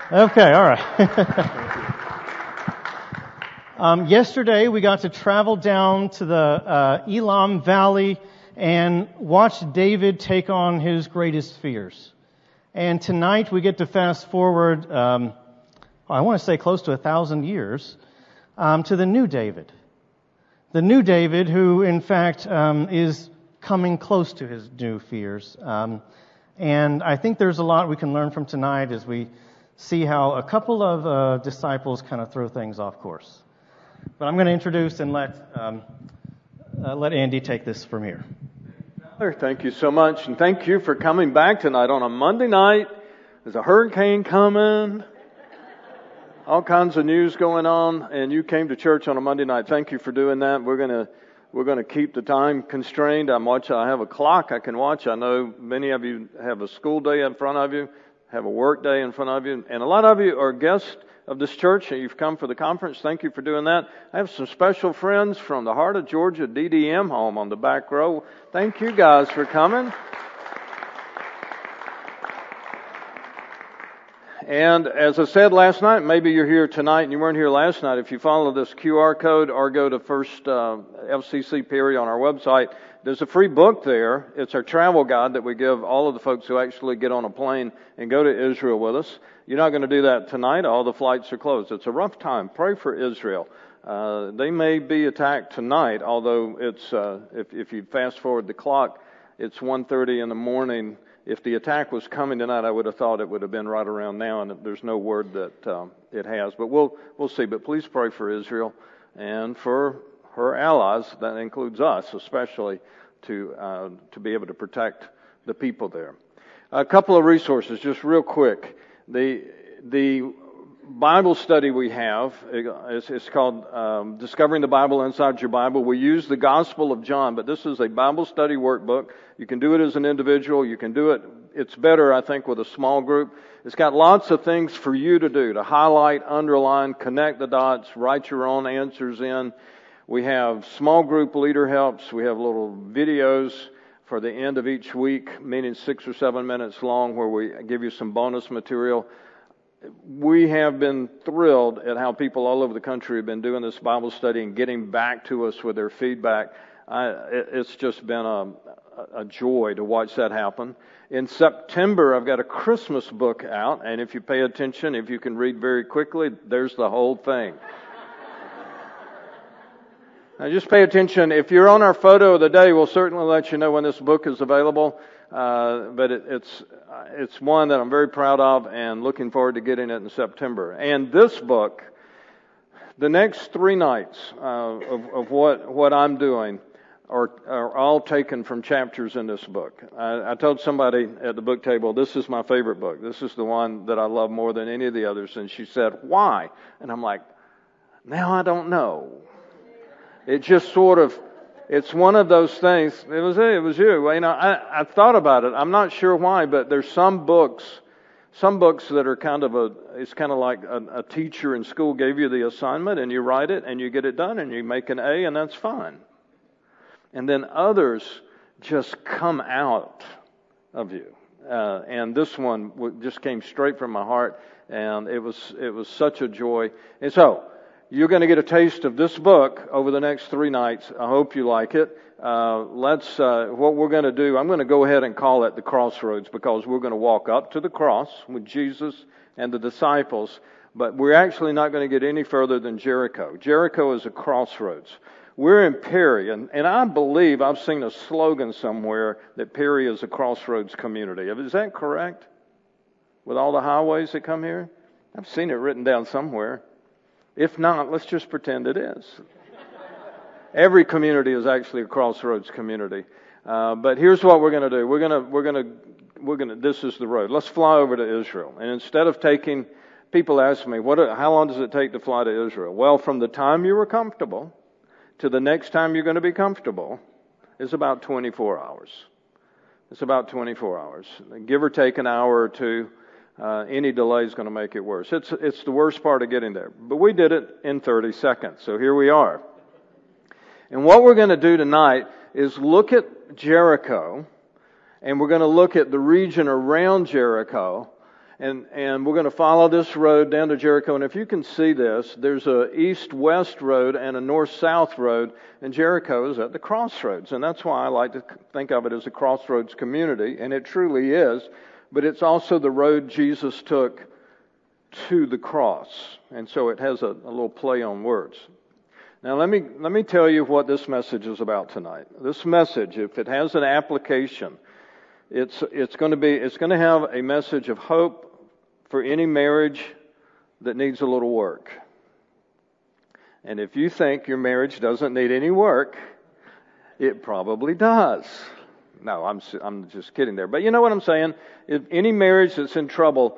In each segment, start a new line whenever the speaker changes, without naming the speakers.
Okay, all right. Yesterday we got to travel down to the Elam Valley and watch David take on his greatest fears. And tonight we get to fast forward, I want to say close to 1,000 years, to the new David. The new David who, in fact, is coming close to his new fears. And I think there's a lot we can learn from tonight as we see how a couple of disciples kind of throw things off course. But I'm going to introduce and let Andy take this from here.
Thank you so much, and thank you for coming back tonight on a Monday night. There's a hurricane coming, all kinds of news going on, and you came to church on a Monday night. Thank you for doing that. We're going to keep the time constrained. I have a clock I can watch. I know many of you have a school day in front of you, have a work day in front of you, and a lot of you are guests of this church, and you've come for the conference. Thank you for doing that. I have some special friends from the Heart of Georgia DDM home on the back row. Thank you guys for coming. And as I said last night, maybe you're here tonight and you weren't here last night. If you follow this QR code or go to First FCC Perry on our website, there's a free book there. It's our travel guide that we give all of the folks who actually get on a plane and go to Israel with us. You're not going to do that tonight. All the flights are closed. It's a rough time. Pray for Israel. They may be attacked tonight, although it's if you fast forward the clock, it's 1:30 in the morning. If the attack was coming tonight, I would have thought it would have been right around now, and there's no word that it has. But we'll see. But please pray for Israel and for her allies. That includes us, especially, to be able to protect the people there. A couple of resources, just real quick. The Bible study we have, it's called Discovering the Bible Inside Your Bible. We use the Gospel of John, but this is a Bible study workbook. You can do it as an individual. You can do it, it's better, I think, with a small group. It's got lots of things for you to do, to highlight, underline, connect the dots, write your own answers in. We have small group leader helps. We have little videos for the end of each week, meaning 6 or 7 minutes long, where we give you some bonus material. We have been thrilled at how people all over the country have been doing this Bible study and getting back to us with their feedback. It's just been a joy to watch that happen. In September, I've got a Christmas book out, and if you pay attention, if you can read very quickly, there's the whole thing. Now just pay attention. If you're on our photo of the day, we'll certainly let you know when this book is available. But it's one that I'm very proud of and looking forward to getting it in September. And this book, the next 3 nights of what I'm doing are all taken from chapters in this book. I told somebody at the book table, this is my favorite book. This is the one that I love more than any of the others. And she said, why? And I'm like, now I don't know. It just sort of, it's one of those things. It was you. You know, I thought about it. I'm not sure why, but there's some books that are it's kind of like a teacher in school gave you the assignment and you write it and you get it done and you make an A and that's fine. And then others just come out of you. And this one just came straight from my heart, and it was such a joy. And so, you're going to get a taste of this book over the next 3 nights. I hope you like it. What we're going to do, I'm going to go ahead and call it the Crossroads, because we're going to walk up to the cross with Jesus and the disciples, but we're actually not going to get any further than Jericho. Jericho is a crossroads. We're in Perry, and I believe I've seen a slogan somewhere that Perry is a crossroads community. Is that correct? With all the highways that come here? I've seen it written down somewhere. If not, let's just pretend it is. Every community is actually a crossroads community. But here's what we're going to do. We're going to. This is the road. Let's fly over to Israel. And instead of taking, people ask me, how long does it take to fly to Israel? Well, from the time you were comfortable to the next time you're going to be comfortable is about 24 hours. It's about 24 hours. Give or take an hour or two. Any delay is going to make it worse. It's the worst part of getting there. But we did it in 30 seconds. So here we are. And what we're going to do tonight is look at Jericho, and we're going to look at the region around Jericho, And we're going to follow this road down to Jericho. And if you can see this, there's a east-west road and a north-south road, and Jericho is at the crossroads. And that's why I like to think of it as a crossroads community, and it truly is. But it's also the road Jesus took to the cross. And so it has a little play on words. Now let me tell you what this message is about tonight. This message, if it has an application, it's going to have a message of hope for any marriage that needs a little work. And if you think your marriage doesn't need any work, it probably does. No, I'm just kidding there. But you know what I'm saying? If any marriage that's in trouble,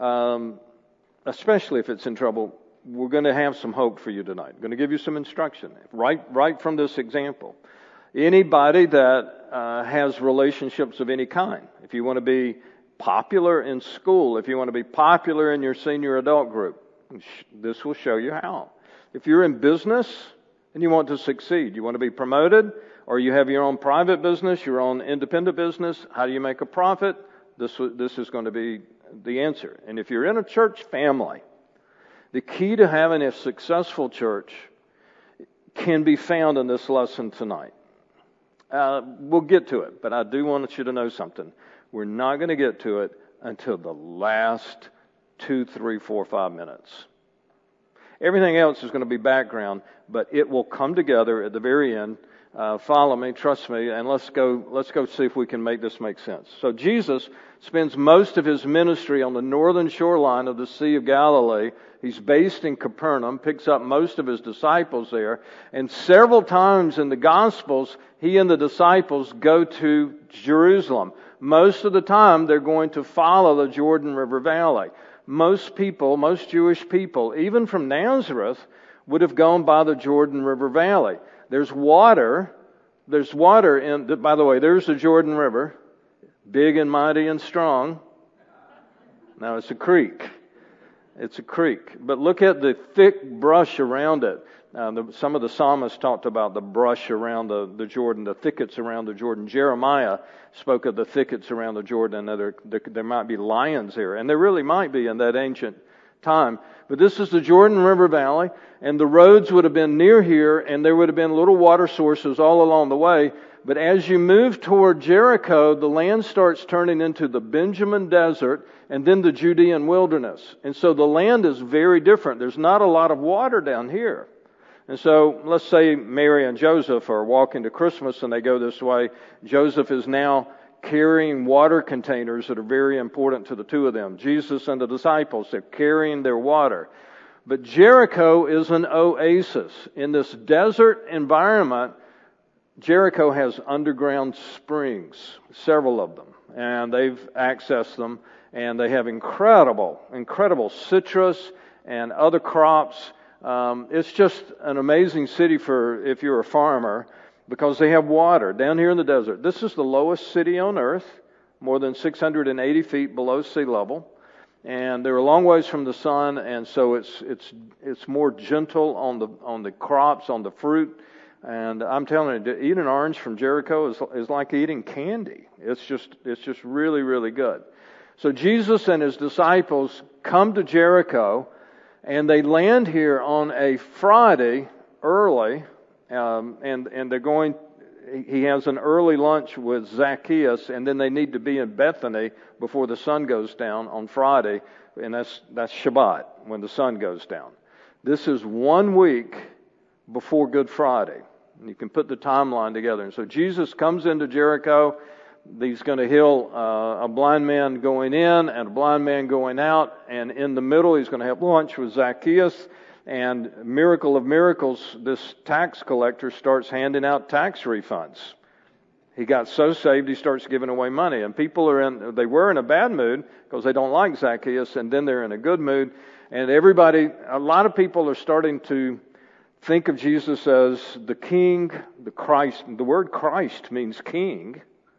especially if it's in trouble, we're going to have some hope for you tonight. I'm going to give you some instruction right from this example. Anybody that has relationships of any kind, if you want to be popular in school, if you want to be popular in your senior adult group, this will show you how. If you're in business and you want to succeed, you want to be promoted, or you have your own private business, your own independent business, how do you make a profit? This is going to be the answer. And if you're in a church family, the key to having a successful church can be found in this lesson tonight. We'll get to it, but I do want you to know something. We're not going to get to it until the last 2, 3, 4, 5 minutes. Everything else is going to be background, but it will come together at the very end. Follow me, trust me, and let's go see if we can make this make sense. So Jesus spends most of his ministry on the northern shoreline of the Sea of Galilee. He's based in Capernaum, picks up most of his disciples there, and several times in the Gospels, he and the disciples go to Jerusalem. Most of the time, they're going to follow the Jordan River Valley. Most Jewish people, even from Nazareth, would have gone by the Jordan River Valley. There's water in, by the way, there's the Jordan River, big and mighty and strong. Now it's a creek. It's a creek. But look at the thick brush around it. Some of the psalmists talked about the brush around the Jordan, the thickets around the Jordan. Jeremiah spoke of the thickets around the Jordan. There might be lions there, and there really might be in that ancient time. But this is the Jordan River Valley, and the roads would have been near here, and there would have been little water sources all along the way. But as you move toward Jericho, the land starts turning into the Benjamin Desert and then the Judean wilderness. And so the land is very different. There's not a lot of water down here. And so let's say Mary and Joseph are walking to Christmas and they go this way. Joseph is now carrying water containers that are very important to the two of them. Jesus and the disciples, they're carrying their water. But Jericho is an oasis. In this desert environment, Jericho has underground springs, several of them, and they've accessed them, and they have incredible citrus and other crops. It's just an amazing city for if you're a farmer, because they have water down here in the desert. This is the lowest city on earth, more than 680 feet below sea level, and they're a long ways from the sun, and so it's more gentle on the crops, on the fruit. And I'm telling you, to eat an orange from Jericho is like eating candy. It's just really, really good. So Jesus and his disciples come to Jericho, and they land here on a Friday early, and they're going. He has an early lunch with Zacchaeus, and then they need to be in Bethany before the sun goes down on Friday, and that's Shabbat, when the sun goes down. This is 1 week before Good Friday. And you can put the timeline together. And so Jesus comes into Jericho. He's going to heal a blind man going in and a blind man going out. And in the middle, he's going to have lunch with Zacchaeus. And miracle of miracles, this tax collector starts handing out tax refunds. He got so saved, he starts giving away money. And people they were in a bad mood because they don't like Zacchaeus. And then they're in a good mood. And a lot of people are starting to think of Jesus as the King, the Christ. The word Christ means king.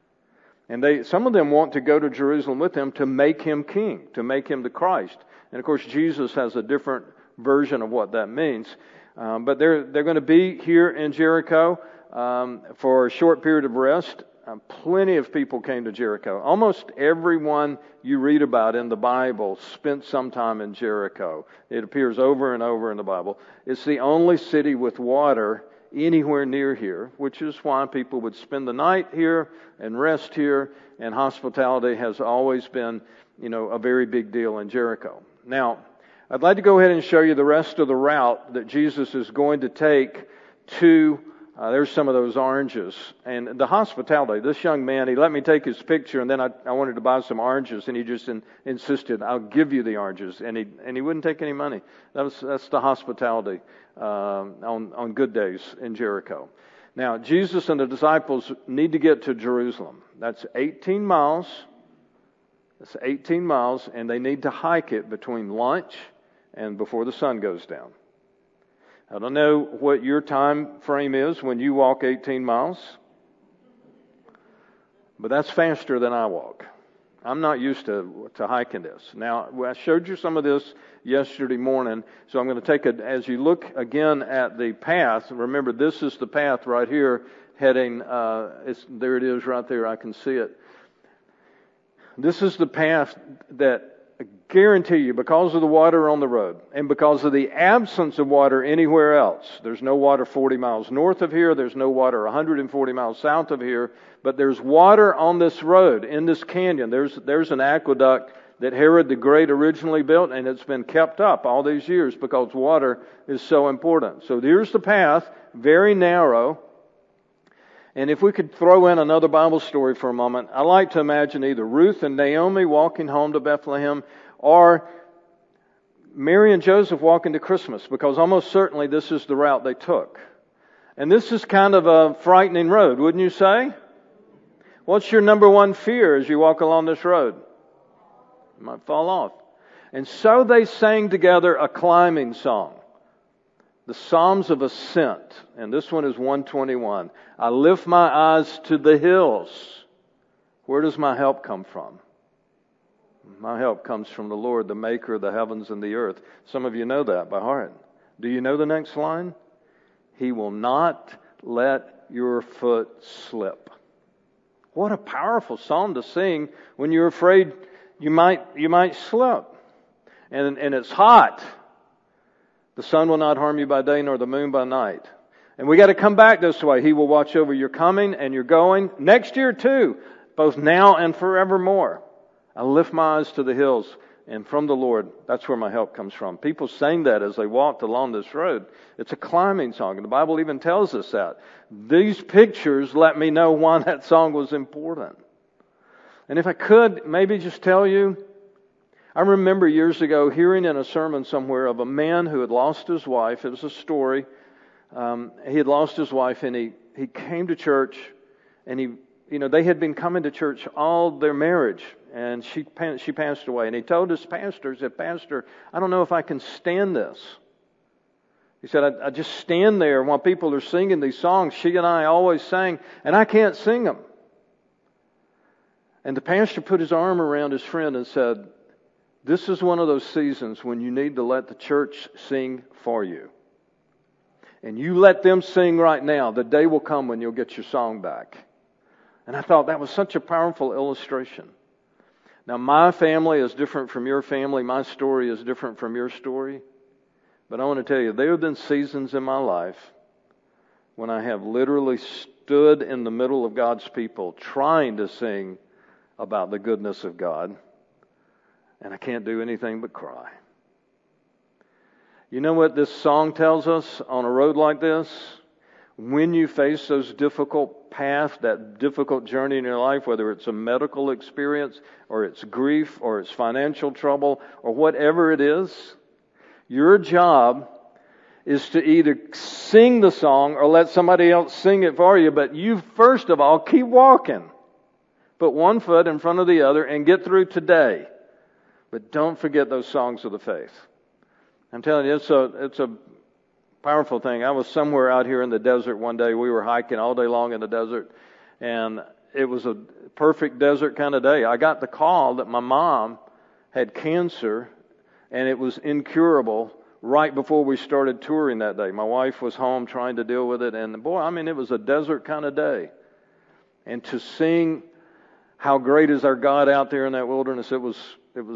And some of them want to go to Jerusalem with him to make him king, to make him the Christ. And of course, Jesus has a different version of what that means. But they're going to be here in Jericho for a short period of rest. plenty of people came to Jericho. Almost everyone you read about in the Bible spent some time in Jericho. It appears over and over in the Bible. It's the only city with water anywhere near here, which is why people would spend the night here and rest here, and hospitality has always been, a very big deal in Jericho. Now, I'd like to go ahead and show you the rest of the route that Jesus is going to take to, there's some of those oranges. And the hospitality, this young man, he let me take his picture, and then I wanted to buy some oranges, and he just insisted, I'll give you the oranges. And he wouldn't take any money. That's the hospitality on good days in Jericho. Now, Jesus and the disciples need to get to Jerusalem. That's 18 miles. That's 18 miles, and they need to hike it between lunch and before the sun goes down. I don't know what your time frame is when you walk 18 miles, but that's faster than I walk. I'm not used to hiking this. Now, I showed you some of this yesterday morning, so I'm going to take as you look again at the path, remember this is the path right here heading, there it is right there, I can see it. This is the path that I guarantee you, because of the water on the road and because of the absence of water anywhere else, there's no water 40 miles north of here, there's no water 140 miles south of here, but there's water on this road, in this canyon. There's an aqueduct that Herod the Great originally built, and it's been kept up all these years because water is so important. So here's the path, very narrow. And if we could throw in another Bible story for a moment, I like to imagine either Ruth and Naomi walking home to Bethlehem or Mary and Joseph walking to Christmas, because almost certainly this is the route they took. And this is kind of a frightening road, wouldn't you say? What's your number one fear as you walk along this road? You might fall off. And so they sang together a climbing song. The Psalms of Ascent, and this one is 121. I lift my eyes to the hills. Where does my help come from? My help comes from the Lord, the maker of the heavens and the earth. Some of you know that by heart. Do you know the next line? He will not let your foot slip. What a powerful psalm to sing when you're afraid you might slip. And it's hot. The sun will not harm you by day, nor the moon by night. And we got to come back this way. He will watch over your coming and your going. Next year too, both now and forevermore. I lift my eyes to the hills, and from the Lord, that's where my help comes from. People sang that as they walked along this road. It's a climbing song, and the Bible even tells us that. These pictures let me know why that song was important. And if I could maybe just tell you, I remember years ago hearing in a sermon somewhere of a man who had lost his wife. It was a story. He had lost his wife, and he came to church, and they had been coming to church all their marriage, and she passed away. And he told his pastor, he said, Pastor, I don't know if I can stand this. He said, I just stand there while people are singing these songs she and I always sang, and I can't sing them. And the pastor put his arm around his friend and said, this is one of those seasons when you need to let the church sing for you. And you let them sing right now. The day will come when you'll get your song back. And I thought that was such a powerful illustration. Now, my family is different from your family. My story is different from your story. But I want to tell you, there have been seasons in my life when I have literally stood in the middle of God's people trying to sing about the goodness of God. And I can't do anything but cry. You know what this song tells us on a road like this? When you face those difficult paths, that difficult journey in your life, whether it's a medical experience or it's grief or it's financial trouble or whatever it is, your job is to either sing the song or let somebody else sing it for you. But you, first of all, keep walking. Put one foot in front of the other and get through today. But don't forget those songs of the faith. I'm telling you, it's a powerful thing. I was somewhere out here in the desert one day. We were hiking all day long in the desert, and it was a perfect desert kind of day. I got the call that my mom had cancer, and it was incurable right before we started touring that day. My wife was home trying to deal with it, and boy, it was a desert kind of day. and to sing how great is our God out there in that wilderness. It was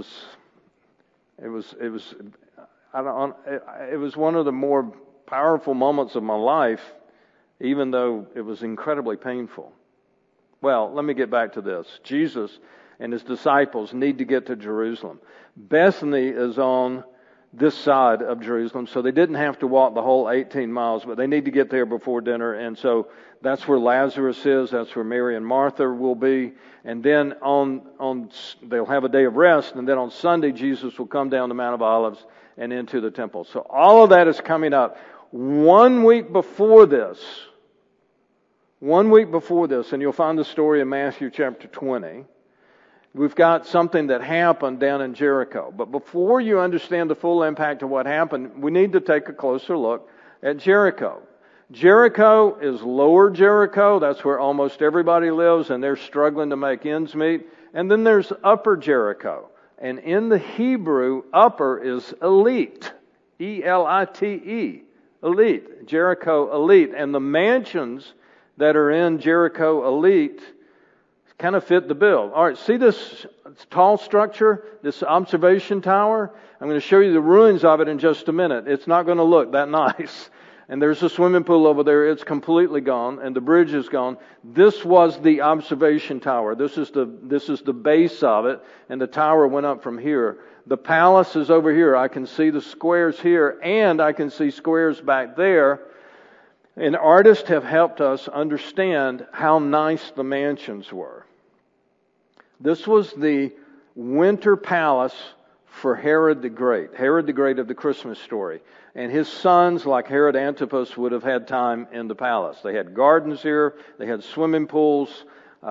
one of the more powerful moments of my life, even though it was incredibly painful. Well, let me get back to this. Jesus and his disciples need to get to Jerusalem. Bethany is on this side of Jerusalem, so they didn't have to walk the whole 18 miles, but they need to get there before dinner, and so that's where Lazarus is, that's where Mary and Martha will be, and then they'll have a day of rest, and then on Sunday Jesus will come down the Mount of Olives and into the temple. So all of that is coming up. 1 week before this, and you'll find the story in Matthew chapter 20, we've got something that happened down in Jericho. But before you understand the full impact of what happened, we need to take a closer look at Jericho. Jericho is Lower Jericho. That's where almost everybody lives, and they're struggling to make ends meet. And then there's Upper Jericho. And in the Hebrew, upper is elite. E-L-I-T-E. Elite. Jericho elite. And the mansions that are in Jericho elite kind of fit the bill. All right, see this tall structure, this observation tower? I'm going to show you the ruins of it in just a minute. It's not going to look that nice. And there's a swimming pool over there. It's completely gone, and the bridge is gone. This was the observation tower. This is the base of it, and the tower went up from here. The palace is over here. I can see the squares here, and I can see squares back there. And artists have helped us understand how nice the mansions were. This was the winter palace for Herod the Great of the Christmas story. And his sons, like Herod Antipas, would have had time in the palace. They had gardens here, they had swimming pools,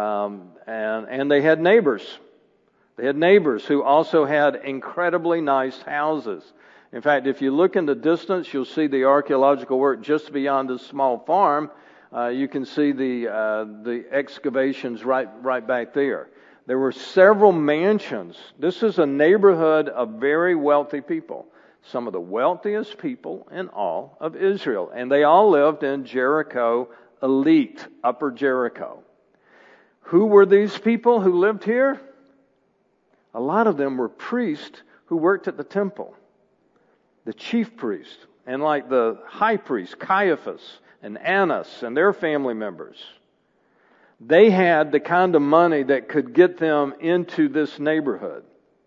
and they had neighbors. They had neighbors who also had incredibly nice houses. In fact, if you look in the distance, you'll see the archaeological work just beyond this small farm. You can see the excavations right back there. There were several mansions. This is a neighborhood of very wealthy people. Some of the wealthiest people in all of Israel. And they all lived in Jericho elite, Upper Jericho. Who were these people who lived here? A lot of them were priests who worked at the temple. The chief priest, and like the high priest, Caiaphas and Annas and their family members. They had the kind of money that could get them into this neighborhood.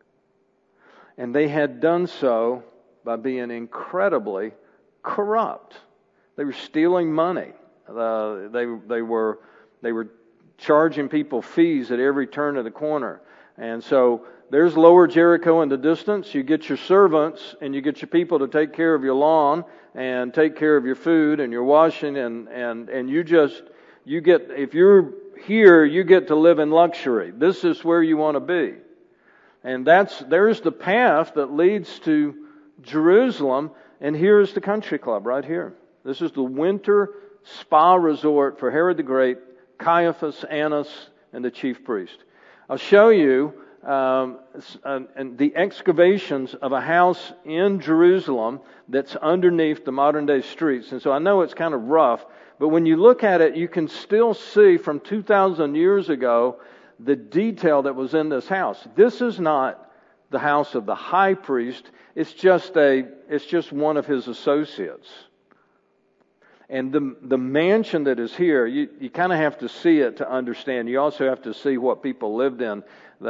And they had done so by being incredibly corrupt. They were stealing money. They were charging people fees at every turn of the corner. And so there's Lower Jericho in the distance. You get your servants and you get your people to take care of your lawn and take care of your food and your washing and you get, if you're here, you get to live in luxury. This is where you want to be. And there's the path that leads to Jerusalem, and here's the country club right here. This is the winter spa resort for Herod the Great, Caiaphas, Annas, and the chief priest. I'll show you the excavations of a house in Jerusalem that's underneath the modern day streets. And so I know it's kind of rough, but when you look at it, you can still see from 2,000 years ago the detail that was in this house. This is not the house of the high priest. It's just one of his associates. And the mansion that is here, you kind of have to see it to understand. You also have to see what people lived in.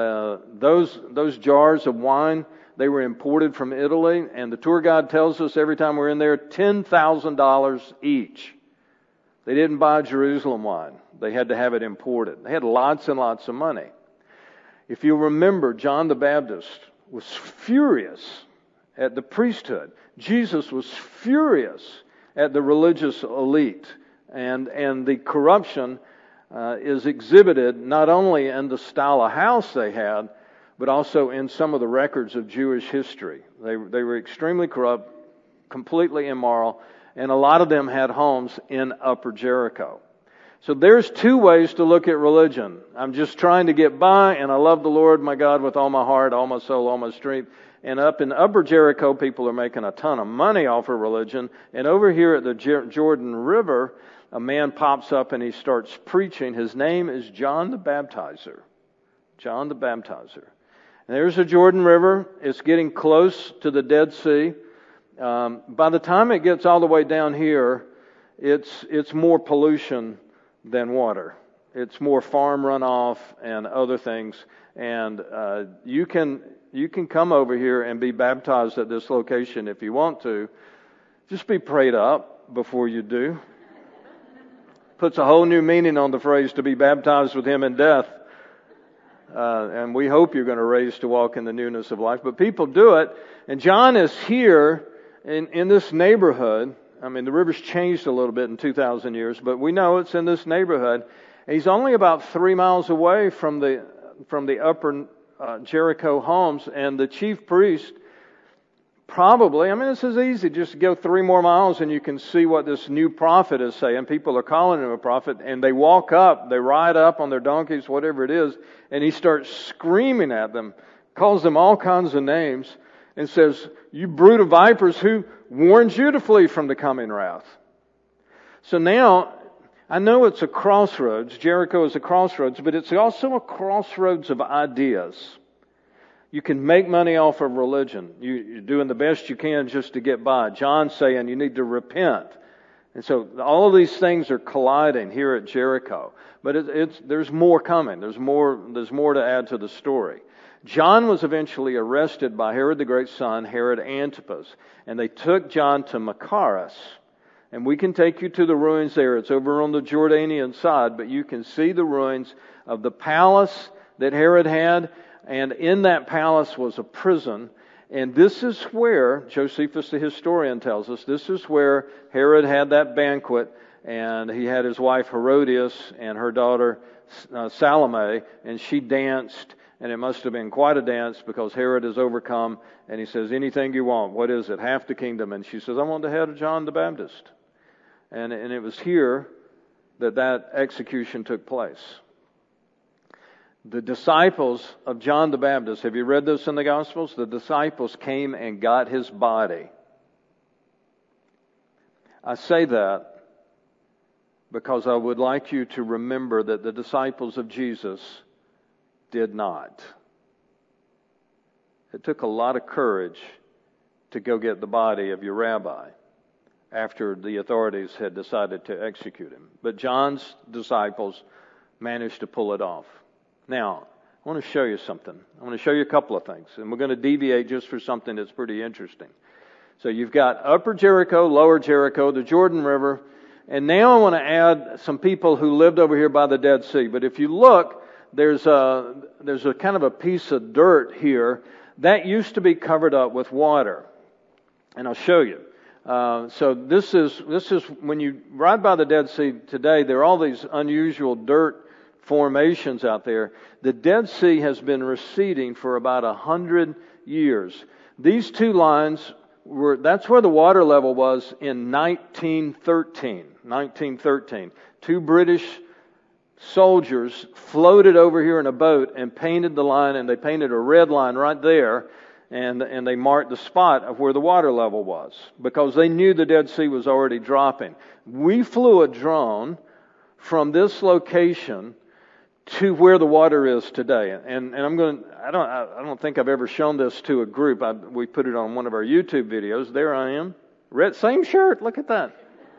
Those jars of wine, they were imported from Italy, and the tour guide tells us every time we're in there, $10,000 each. They didn't buy Jerusalem wine. They had to have it imported. They had lots and lots of money. If you remember, John the Baptist was furious at the priesthood. Jesus was furious at the religious elite. And the corruption is exhibited not only in the style of house they had, but also in some of the records of Jewish history. They were extremely corrupt, completely immoral, and a lot of them had homes in Upper Jericho. So there's two ways to look at religion. I'm just trying to get by, and I love the Lord my God with all my heart, all my soul, all my strength. And up in Upper Jericho, people are making a ton of money off of religion. And over here at the Jordan River, a man pops up and he starts preaching. His name is John the Baptizer. John the Baptizer. And there's the Jordan River. It's getting close to the Dead Sea. By the time it gets all the way down here, it's more pollution than water. It's more farm runoff and other things. And you can come over here and be baptized at this location if you want to. Just be prayed up before you do. Puts a whole new meaning on the phrase to be baptized with Him in death. And we hope you're going to raise to walk in the newness of life. But people do it. And John is here in this neighborhood. I mean, the river's changed a little bit in 2,000 years, but we know it's in this neighborhood. He's only about 3 miles away from the upper Jericho homes, and the chief priest probably, I mean, this is easy. Just go 3 more miles and you can see what this new prophet is saying. People are calling him a prophet, and they walk up, they ride up on their donkeys, whatever it is, and he starts screaming at them, calls them all kinds of names, and says, "You brood of vipers, who warns you to flee from the coming wrath?" So now, I know it's a crossroads. Jericho is a crossroads, but it's also a crossroads of ideas. You can make money off of religion. You're doing the best you can just to get by. John's saying you need to repent. And so all of these things are colliding here at Jericho. But there's more coming. There's more to add to the story. John was eventually arrested by Herod the Great's son, Herod Antipas. And they took John to Machaerus. And we can take you to the ruins there. It's over on the Jordanian side, but you can see the ruins of the palace that Herod had. And in that palace was a prison. And this is where, Josephus the historian tells us, this is where Herod had that banquet. And he had his wife Herodias and her daughter Salome. And she danced. And it must have been quite a dance because Herod is overcome. And he says, "Anything you want. What is it? Half the kingdom." And she says, "I want the head of John the Baptist." And it was here that execution took place. The disciples of John the Baptist, have you read this in the Gospels? The disciples came and got his body. I say that because I would like you to remember that the disciples of Jesus did not. It took a lot of courage to go get the body of your rabbi after the authorities had decided to execute him. But John's disciples managed to pull it off. Now, I want to show you something. I want to show you a couple of things. And we're going to deviate just for something that's pretty interesting. So you've got Upper Jericho, Lower Jericho, the Jordan River. And now I want to add some people who lived over here by the Dead Sea. But if you look, there's a kind of a piece of dirt here. That used to be covered up with water. And I'll show you. So this is when you ride by the Dead Sea today, there are all these unusual dirt formations out there. The Dead Sea has been receding for about 100 years. These two lines that's where the water level was in 1913. Two British soldiers floated over here in a boat and painted the line, and they painted a red line right there, and they marked the spot of where the water level was because they knew the Dead Sea was already dropping. We flew a drone from this location to where the water is today. And I don't think I've ever shown this to a group. We put it on one of our YouTube videos. There I am. Same shirt. Look at that.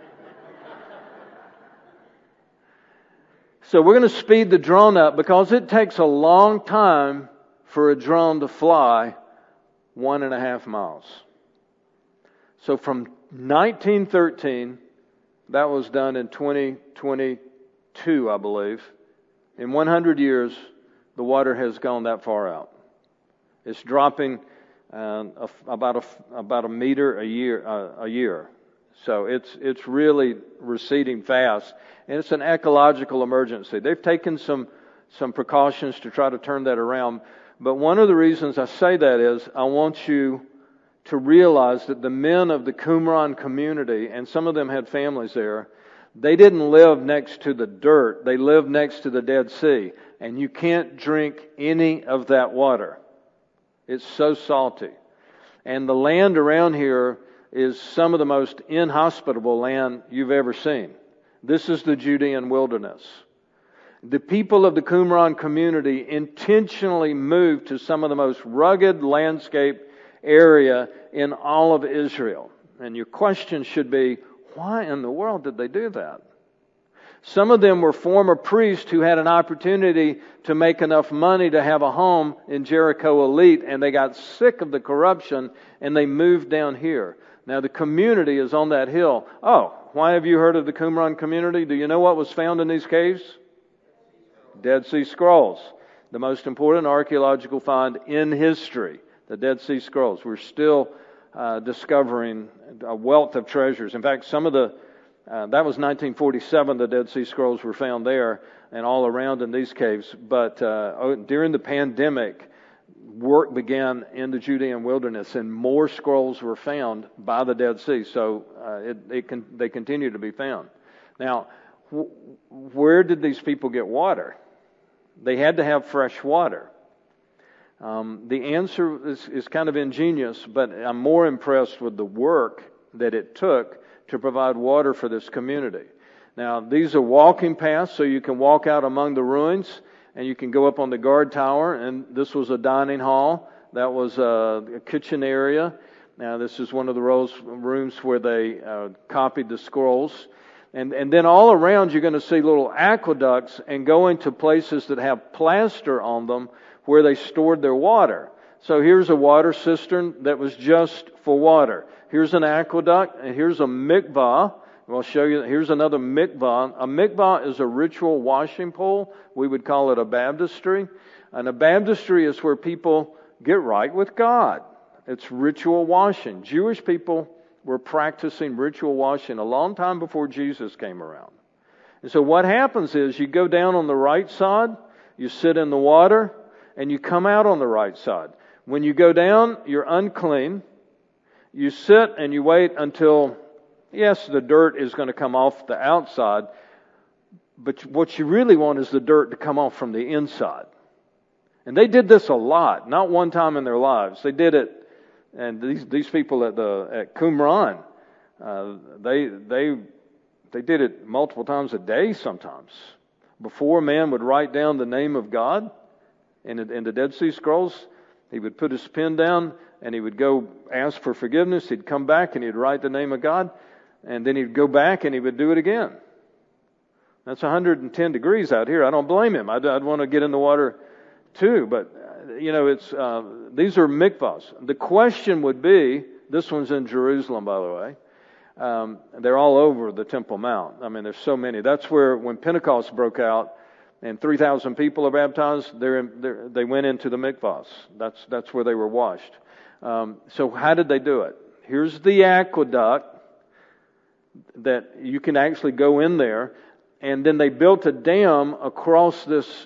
So we're going to speed the drone up because it takes a long time for a drone to fly 1.5 miles. So from 1913, that was done in 2022, I believe. In 100 years, the water has gone that far out. It's dropping about a meter a year. So it's really receding fast, and it's an ecological emergency. They've taken some precautions to try to turn that around. But one of the reasons I say that is I want you to realize that the men of the Qumran community, and some of them had families there, they didn't live next to the dirt. They lived next to the Dead Sea. And you can't drink any of that water. It's so salty. And the land around here is some of the most inhospitable land you've ever seen. This is the Judean wilderness. The people of the Qumran community intentionally moved to some of the most rugged landscape area in all of Israel. And your question should be, why in the world did they do that? Some of them were former priests who had an opportunity to make enough money to have a home in Jericho Elite, and they got sick of the corruption and they moved down here. Now the community is on that hill. Oh, why have you heard of the Qumran community? Do you know what was found in these caves? Dead Sea Scrolls. The most important archaeological find in history. The Dead Sea Scrolls. We're still discovering a wealth of treasures. In fact, some of the that was 1947, the Dead Sea Scrolls were found there and all around in these caves. But during the pandemic, work began in the Judean wilderness and more scrolls were found by the Dead Sea. So they continue to be found. Now, where did these people get water? They had to have fresh water. The answer is kind of ingenious, but I'm more impressed with the work that it took to provide water for this community. Now, these are walking paths, so you can walk out among the ruins, and you can go up on the guard tower, and this was a dining hall. That was a kitchen area. Now, this is one of the rooms where they copied the scrolls. And then all around, you're going to see little aqueducts and go into places that have plaster on them where they stored their water. So here's a water cistern that was just for water. Here's an aqueduct, and here's a mikvah. I'll show you. Here's another mikvah. A mikvah is a ritual washing pool. We would call it a baptistry. And a baptistry is where people get right with God. It's ritual washing. Jewish people were practicing ritual washing a long time before Jesus came around. And so what happens is you go down on the right side, you sit in the water, and you come out on the right side. When you go down, you're unclean. You sit and you wait until, yes, the dirt is going to come off the outside, but what you really want is the dirt to come off from the inside. And they did this a lot, not one time in their lives. They did it, and these people at Qumran, they did it multiple times a day sometimes. Before a man would write down the name of God in the Dead Sea Scrolls, he would put his pen down and he would go ask for forgiveness. He'd come back and he'd write the name of God, and then he'd go back and he would do it again. That's 110 degrees out here. I don't blame him. I'd want to get in the water too, but it's these are mikvahs. The question would be, this one's in Jerusalem, by the way. They're all over the Temple Mount. I mean, there's so many. That's where, when Pentecost broke out and 3,000 people are baptized, they went into the mikvahs. That's where they were washed. So how did they do it? Here's the aqueduct that you can actually go in there, and then they built a dam across this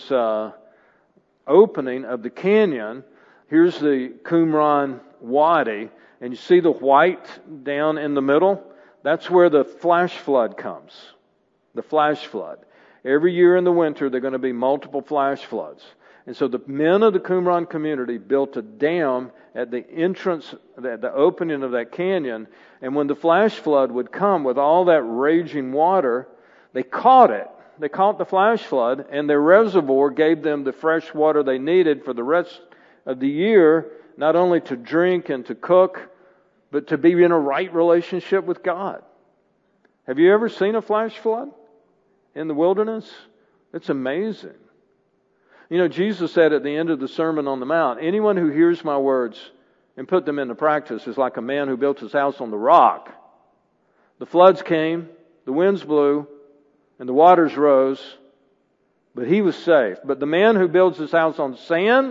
opening of the canyon. Here's the Qumran Wadi, and you see the white down in the middle? That's where the flash flood comes. The flash flood. Every year in the winter, there are going to be multiple flash floods. And so the men of the Qumran community built a dam at the entrance, the opening of that canyon. And when the flash flood would come with all that raging water, they caught it. They caught the flash flood, and their reservoir gave them the fresh water they needed for the rest of the year, not only to drink and to cook, but to be in a right relationship with God. Have you ever seen a flash flood in the wilderness? It's amazing. Jesus said at the end of the Sermon on the Mount, anyone who hears my words and put them into practice is like a man who built his house on the rock. The floods came, the winds blew, and the waters rose, but he was safe. But the man who builds his house on sand,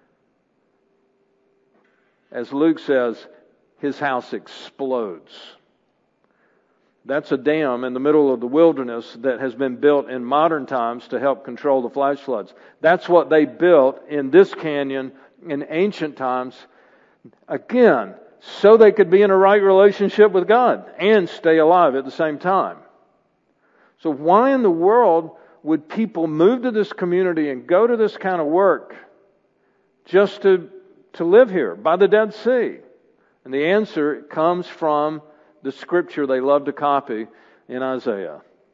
as Luke says, his house explodes. That's a dam in the middle of the wilderness that has been built in modern times to help control the flash floods. That's what they built in this canyon in ancient times, again, so they could be in a right relationship with God and stay alive at the same time. So why in the world would people move to this community and go to this kind of work just to live here by the Dead Sea? And the answer comes from the scripture they love to copy in Isaiah.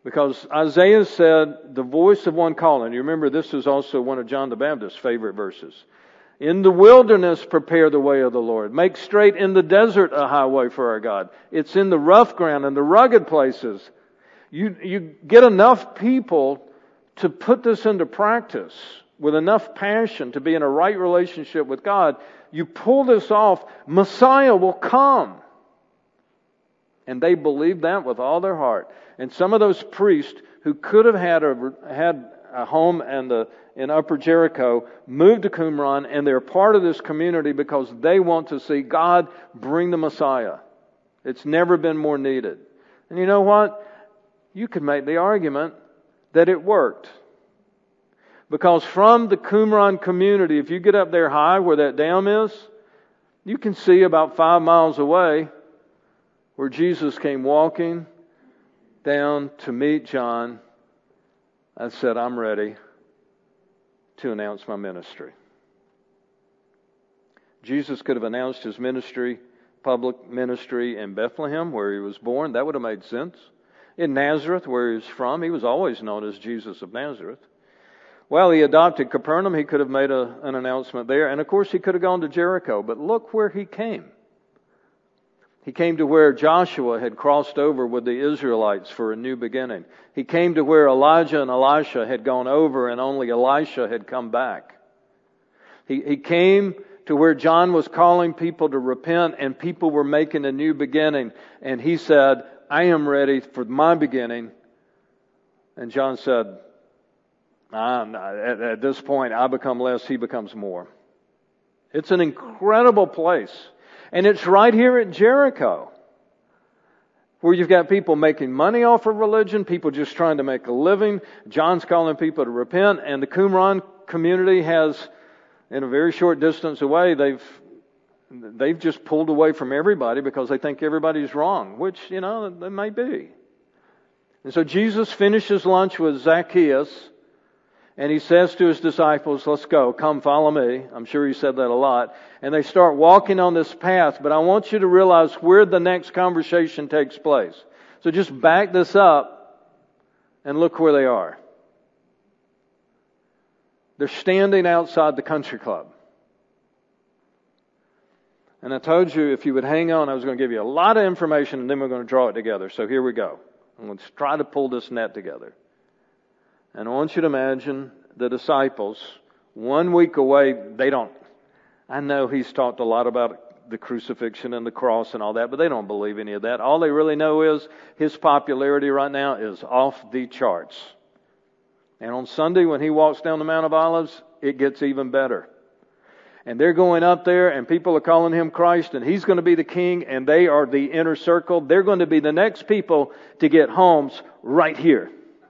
Because Isaiah said, the voice of one calling. You remember this is also one of John the Baptist's favorite verses. In the wilderness prepare the way of the Lord. Make straight in the desert a highway for our God. It's in the rough ground and the rugged places. You get enough people to put this into practice with enough passion to be in a right relationship with God. You pull this off, Messiah will come. And they believed that with all their heart. And some of those priests who could have had a home in Upper Jericho moved to Qumran, and they're part of this community because they want to see God bring the Messiah. It's never been more needed. And you know what? You could make the argument that it worked. Because from the Qumran community, if you get up there high where that dam is, you can see about 5 miles away where Jesus came walking down to meet John and said, I'm ready to announce my ministry. Jesus could have announced his ministry, public ministry in Bethlehem where he was born. That would have made sense. In Nazareth where he was from, he was always known as Jesus of Nazareth. Well, he adopted Capernaum. He could have made an announcement there. And of course he could have gone to Jericho. But look where he came. He came to where Joshua had crossed over with the Israelites for a new beginning. He came to where Elijah and Elisha had gone over and only Elisha had come back. He came to where John was calling people to repent and people were making a new beginning. And he said, I am ready for my beginning. And John said, at this point, I become less, he becomes more. It's an incredible place. And it's right here at Jericho, where you've got people making money off of religion, people just trying to make a living. John's calling people to repent, and the Qumran community has, in a very short distance away, they've just pulled away from everybody because they think everybody's wrong, which, they may be. And so Jesus finishes lunch with Zacchaeus, and he says to his disciples, let's go, come follow me. I'm sure he said that a lot. And they start walking on this path, but I want you to realize where the next conversation takes place. So just back this up and look where they are. They're standing outside the country club. And I told you if you would hang on, I was going to give you a lot of information and then we're going to draw it together. So here we go. I'm going to try to pull this net together. And I want you to imagine the disciples 1 week away. I know he's talked a lot about the crucifixion and the cross and all that, but they don't believe any of that. All they really know is his popularity right now is off the charts. And on Sunday when he walks down the Mount of Olives, it gets even better. And they're going up there and people are calling him Christ and he's going to be the king and they are the inner circle. They're going to be the next people to get homes right here.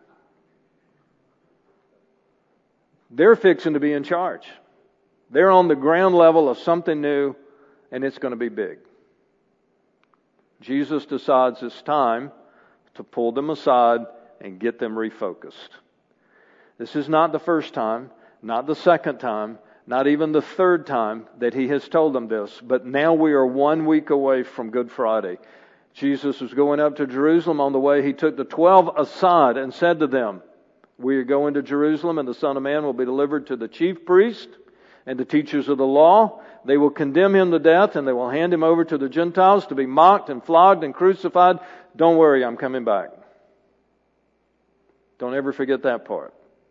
They're fixing to be in charge. They're on the ground level of something new, and it's going to be big. Jesus decides it's time to pull them aside and get them refocused. This is not the first time, not the second time, not even the third time that he has told them this, but now we are 1 week away from Good Friday. Jesus was going up to Jerusalem. On the way, he took the 12 aside and said to them, we are going to Jerusalem, and the Son of Man will be delivered to the chief priest and the teachers of the law. They will condemn him to death, and they will hand him over to the Gentiles to be mocked and flogged and crucified. Don't worry, I'm coming back. Don't ever forget that part.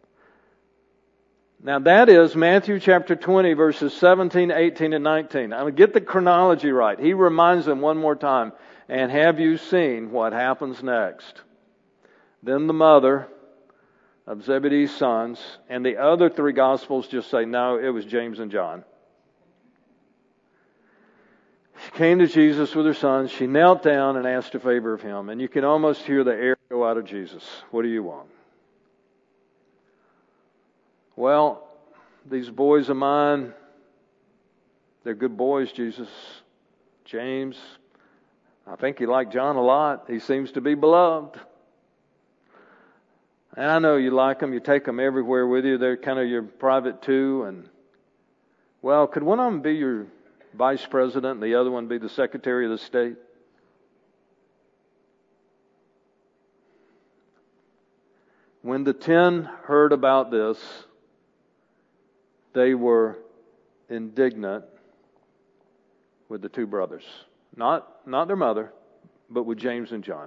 Now that is Matthew chapter 20, verses 17, 18, and 19. I'm going to get the chronology right. He reminds them one more time. And have you seen what happens next? Then the mother of Zebedee's sons, and the other three Gospels just say, no, it was James and John. She came to Jesus with her sons. She knelt down and asked a favor of him. And you can almost hear the air go out of Jesus. What do you want? Well, these boys of mine, they're good boys, Jesus. James, I think you like John a lot. He seems to be beloved. And I know you like them. You take them everywhere with you. They're kind of your private two. And, well, could one of them be your vice president and the other one be the secretary of the state? When the 10 heard about this, they were indignant with the two brothers. Not their mother, but with James and John.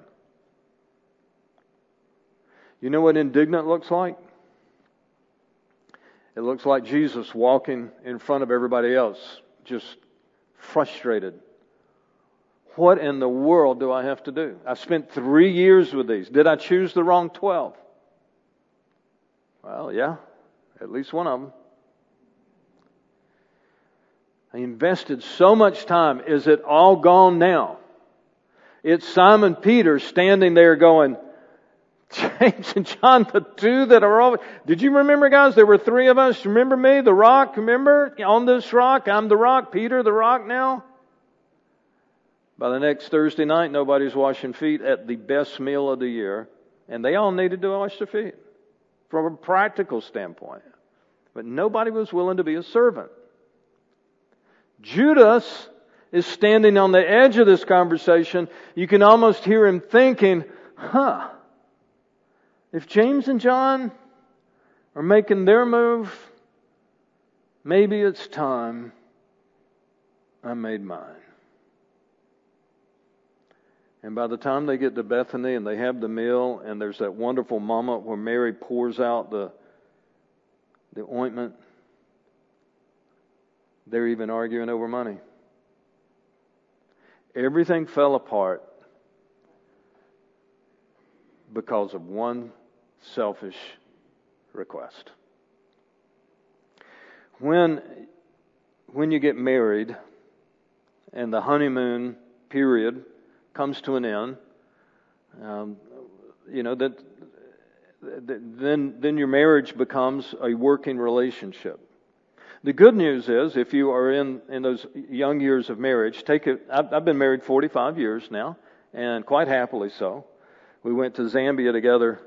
You know what indignant looks like? It looks like Jesus walking in front of everybody else, just frustrated. What in the world do I have to do? I spent 3 years with these. Did I choose the wrong 12? Well, yeah, at least one of them. I invested so much time. Is it all gone now? It's Simon Peter standing there going, James and John, the two that are all... Did you remember, guys? There were 3 of us. Remember me? The rock, remember? On this rock, I'm the rock. Peter, the rock now. By the next Thursday night, nobody's washing feet at the best meal of the year. And they all needed to wash their feet from a practical standpoint. But nobody was willing to be a servant. Judas is standing on the edge of this conversation. You can almost hear him thinking, if James and John are making their move, maybe it's time I made mine. And by the time they get to Bethany and they have the meal, and there's that wonderful moment where Mary pours out the ointment, they're even arguing over money. Everything fell apart because of one selfish request. When you get married and the honeymoon period comes to an end, then your marriage becomes a working relationship. The good news is, if you are in those young years of marriage, I've been married 45 years now, and quite happily so. We went to Zambia together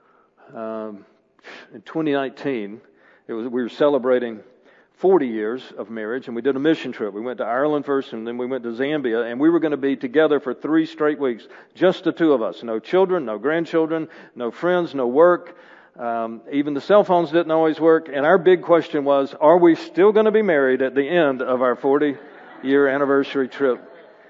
in 2019. We were celebrating 40 years of marriage, and we did a mission trip. We went to Ireland first, and then we went to Zambia, and we were going to be together for 3 straight weeks, just the two of us. No children, no grandchildren, no friends, no work. Even the cell phones didn't always work, and our big question was, are we still going to be married at the end of our 40-year anniversary trip?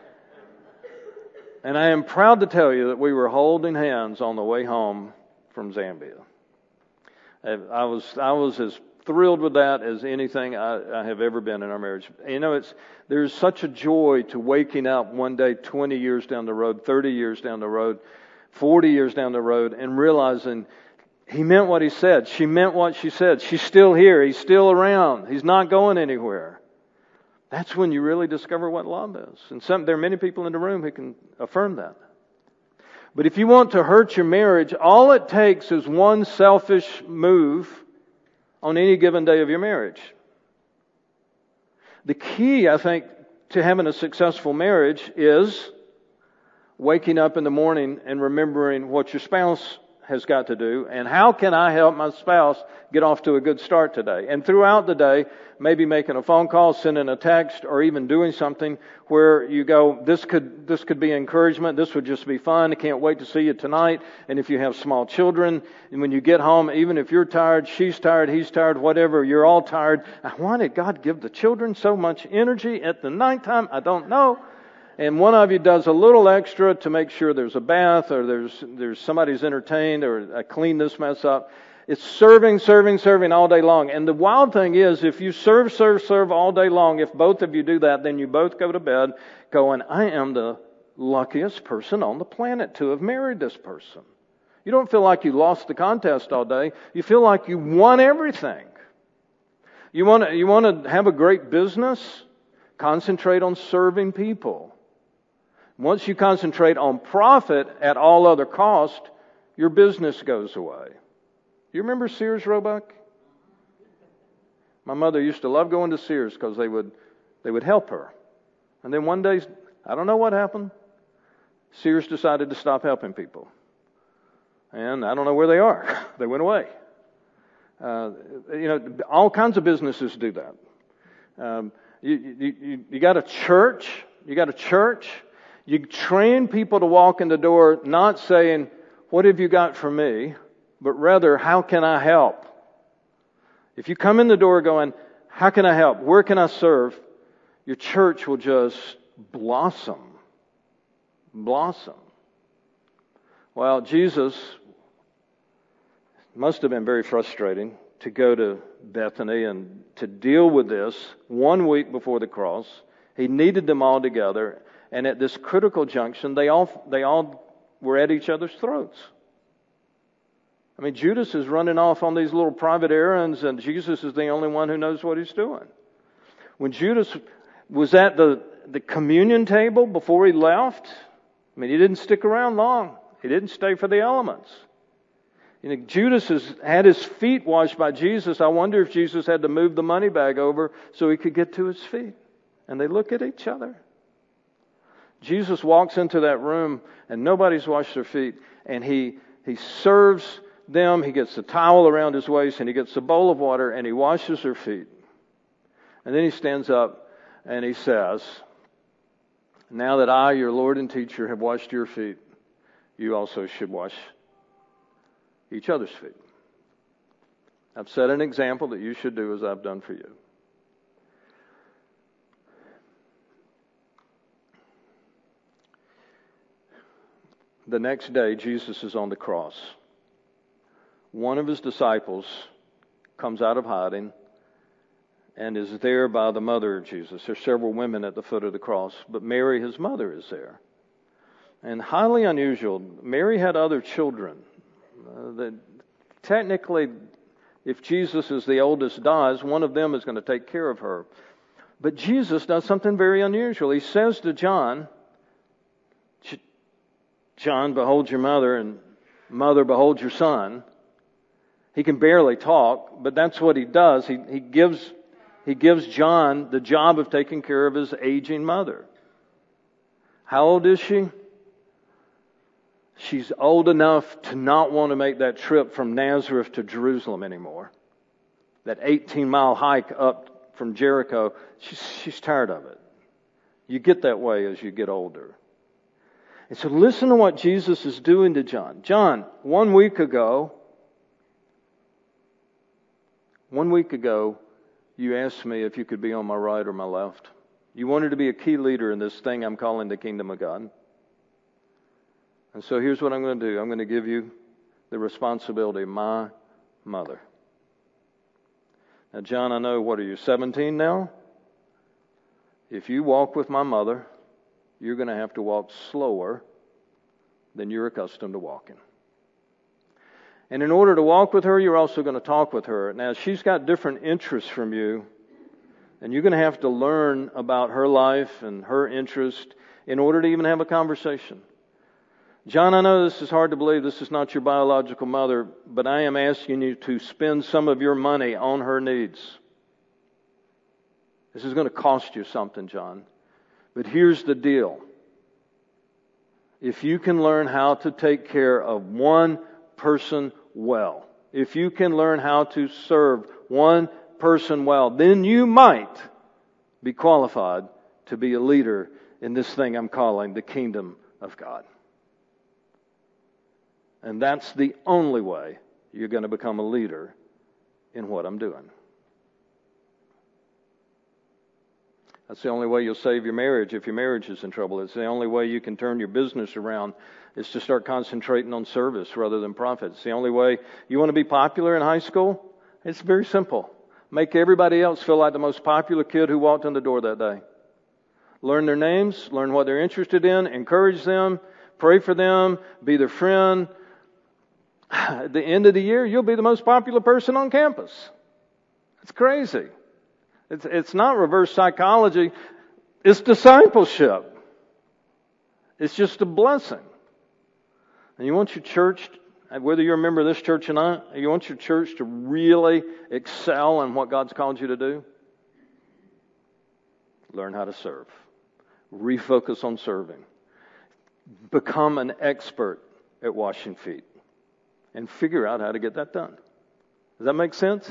And I am proud to tell you that we were holding hands on the way home from Zambia. I was as thrilled with that as anything I have ever been in our marriage. There's such a joy to waking up one day 20 years down the road, 30 years down the road, 40 years down the road, and realizing he meant what he said. She meant what she said. She's still here. He's still around. He's not going anywhere. That's when you really discover what love is. And there are many people in the room who can affirm that. But if you want to hurt your marriage, all it takes is one selfish move on any given day of your marriage. The key, I think, to having a successful marriage is waking up in the morning and remembering what your spouse has got to do, and how can I help my spouse get off to a good start today? And throughout the day, maybe making a phone call, sending a text, or even doing something where you go, this could be encouragement, this would just be fun, I can't wait to see you tonight. And if you have small children, and when you get home, even if you're tired, she's tired, he's tired, whatever, you're all tired. Why did God give the children so much energy at the nighttime? I don't know. And one of you does a little extra to make sure there's a bath, or there's somebody's entertained, or I clean this mess up. It's serving all day long. And the wild thing is, if you serve all day long, if both of you do that, then you both go to bed going, I am the luckiest person on the planet to have married this person. You don't feel like you lost the contest all day. You feel like you won everything. You want to have a great business? Concentrate on serving people. Once you concentrate on profit at all other cost, your business goes away. You remember Sears Roebuck? My mother used to love going to Sears because they would help her. And then one day, I don't know what happened, Sears decided to stop helping people. And I don't know where they are. They went away. All kinds of businesses do that. You got a church. You train people to walk in the door not saying, what have you got for me? but rather, how can I help? If you come in the door going, how can I help? Where can I serve? Your church will just blossom. Blossom. Well, Jesus must have been very frustrating to go to Bethany and to deal with this 1 week before the cross. He needed them all together, and at this critical junction, they all were at each other's throats. I mean, Judas is running off on these little private errands, and Jesus is the only one who knows what he's doing. When Judas was at the communion table before he left, I mean, he didn't stick around long. He didn't stay for the elements. You know, Judas has had his feet washed by Jesus. I wonder if Jesus had to move the money bag over so he could get to his feet. And they look at each other. Jesus walks into that room and nobody's washed their feet. And he serves them. He gets the towel around his waist and he gets a bowl of water and he washes their feet. And then he stands up and he says, now that I, your Lord and teacher, have washed your feet, you also should wash each other's feet. I've set an example that you should do as I've done for you. The next day, Jesus is on the cross. One of his disciples comes out of hiding and is there by the mother of Jesus. There's several women at the foot of the cross, but Mary, his mother, is there. And highly unusual, Mary had other children. That technically, if Jesus is the oldest dies, one of them is going to take care of her. But Jesus does something very unusual. He says to John, John, behold your mother, and mother, behold your son. He can barely talk, but that's what he does. He gives John the job of taking care of his aging mother. How old is she? She's old enough to not want to make that trip from Nazareth to Jerusalem anymore. That 18-mile hike up from Jericho, she's tired of it. You get that way as you get older. And so listen to what Jesus is doing to John. John, 1 week ago, you asked me if you could be on my right or my left. You wanted to be a key leader in this thing I'm calling the kingdom of God. And so here's what I'm going to do. I'm going to give you the responsibility of my mother. Now, John, I know, what are you, 17 now? If you walk with my mother, you're going to have to walk slower than you're accustomed to walking. And in order to walk with her, you're also going to talk with her. Now, she's got different interests from you, and you're going to have to learn about her life and her interest in order to even have a conversation. John, I know this is hard to believe. This is not your biological mother, but I am asking you to spend some of your money on her needs. This is going to cost you something, John. But here's the deal. If you can learn how to take care of one person well, if you can learn how to serve one person well, then you might be qualified to be a leader in this thing I'm calling the kingdom of God. And that's the only way you're going to become a leader in what I'm doing. That's the only way you'll save your marriage if your marriage is in trouble. It's the only way you can turn your business around is to start concentrating on service rather than profit. It's the only way you want to be popular in high school. It's very simple. Make everybody else feel like the most popular kid who walked in the door that day. Learn their names, learn what they're interested in, encourage them, pray for them, be their friend. At the end of the year, you'll be the most popular person on campus. It's crazy. It's not reverse psychology. It's discipleship. It's just a blessing. And you want your church, whether you're a member of this church or not, you want your church to really excel in what God's called you to do? Learn how to serve. Refocus on serving. Become an expert at washing feet. And figure out how to get that done. Does that make sense?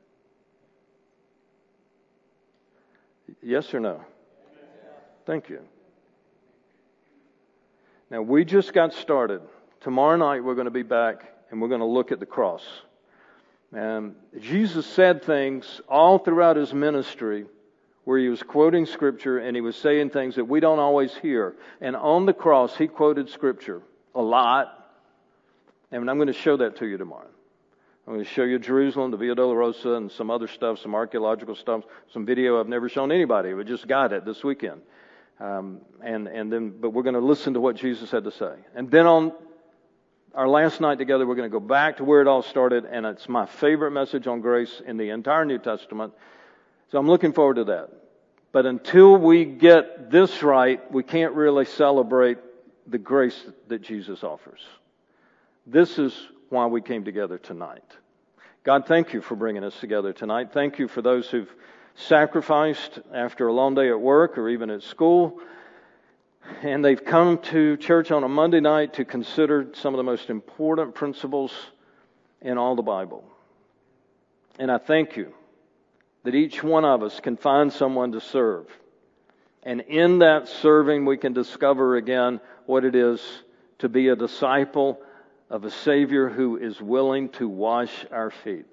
Yes or no? Thank you. Now, we just got started. Tomorrow night we're going to be back and we're going to look at the cross. And Jesus said things all throughout his ministry where he was quoting Scripture and he was saying things that we don't always hear. And on the cross, he quoted Scripture a lot. And I'm going to show that to you tomorrow. I'm going to show you Jerusalem, the Via Dolorosa, and some other stuff, some archaeological stuff, some video I've never shown anybody. We just got it this weekend. But we're going to listen to what Jesus had to say. And then on our last night together, we're going to go back to where it all started, and it's my favorite message on grace in the entire New Testament. So I'm looking forward to that. But until we get this right, we can't really celebrate the grace that Jesus offers. This is why we came together tonight. God, thank you for bringing us together tonight. Thank you for those who've sacrificed after a long day at work or even at school, and they've come to church on a Monday night to consider some of the most important principles in all the Bible. And I thank you that each one of us can find someone to serve. And in that serving, we can discover again what it is to be a disciple of a Savior who is willing to wash our feet.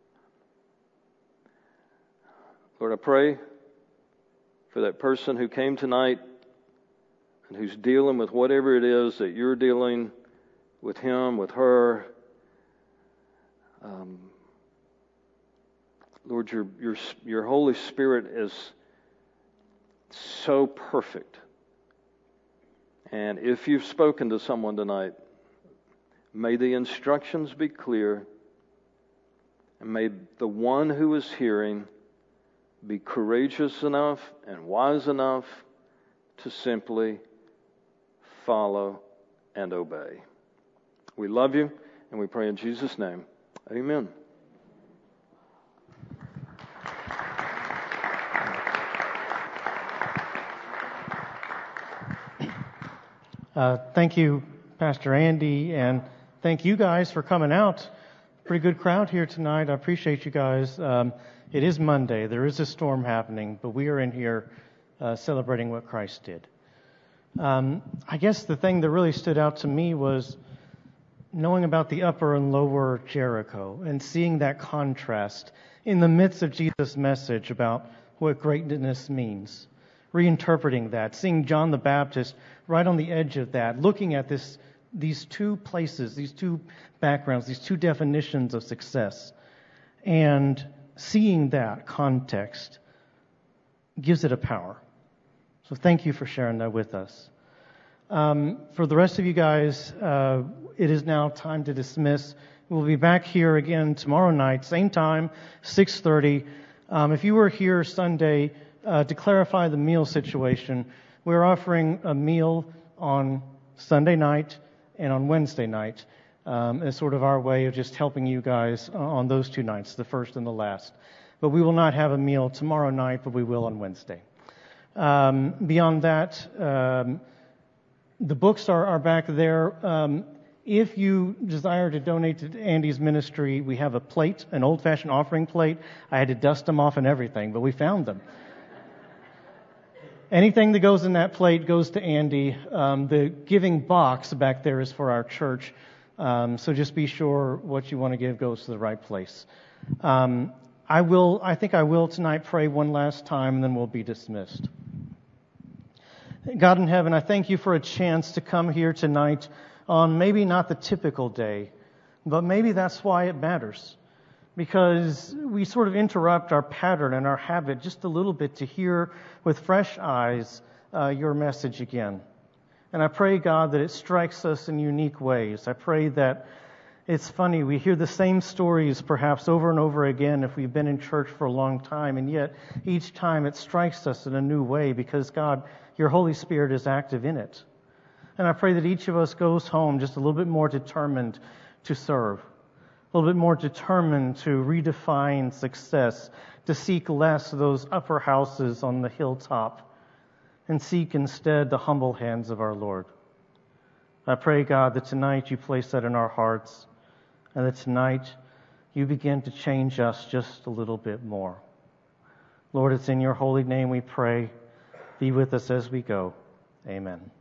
Lord, I pray for that person who came tonight and who's dealing with whatever it is that you're dealing with him, with her. Lord, your Holy Spirit is so perfect. And if you've spoken to someone tonight, may the instructions be clear, and may the one who is hearing be courageous enough and wise enough to simply follow and obey. We love you, and we pray in Jesus' name. Amen.
Thank you, Pastor Andy, and thank you guys for coming out. Pretty good crowd here tonight. I appreciate you guys. It is Monday. There is a storm happening, but we are in here celebrating what Christ did. I guess the thing that really stood out to me was knowing about the upper and lower Jericho and seeing that contrast in the midst of Jesus' message about what greatness means. Reinterpreting that, seeing John the Baptist right on the edge of that, looking at these two places, these two backgrounds, these two definitions of success, and seeing that context gives it a power. So thank you for sharing that with us. For the rest of you guys, it is now time to dismiss. We'll be back here again tomorrow night, same time, 6:30. If you were here Sunday, to clarify the meal situation, we're offering a meal on Sunday night and on Wednesday night as sort of our way of just helping you guys on those two nights, the first and the last. But we will not have a meal tomorrow night, but we will on Wednesday. Beyond that, the books are back there. If you desire to donate to Andy's ministry, we have a plate, an old-fashioned offering plate. I had to dust them off and everything, but we found them. Anything that goes in that plate goes to Andy. The giving box back there is for our church. So just be sure what you want to give goes to the right place. I think I will tonight pray one last time, and then we'll be dismissed. God in heaven, I thank you for a chance to come here tonight on maybe not the typical day, but maybe that's why it matters. Because we sort of interrupt our pattern and our habit just a little bit to hear with fresh eyes your message again. And I pray, God, that it strikes us in unique ways. I pray that it's funny, we hear the same stories perhaps over and over again if we've been in church for a long time, and yet each time it strikes us in a new way because, God, your Holy Spirit is active in it. And I pray that each of us goes home just a little bit more determined to serve, a little bit more determined to redefine success, to seek less those upper houses on the hilltop, and seek instead the humble hands of our Lord. I pray, God, that tonight you place that in our hearts, and that tonight you begin to change us just a little bit more. Lord, it's in your holy name we pray. Be with us as we go. Amen.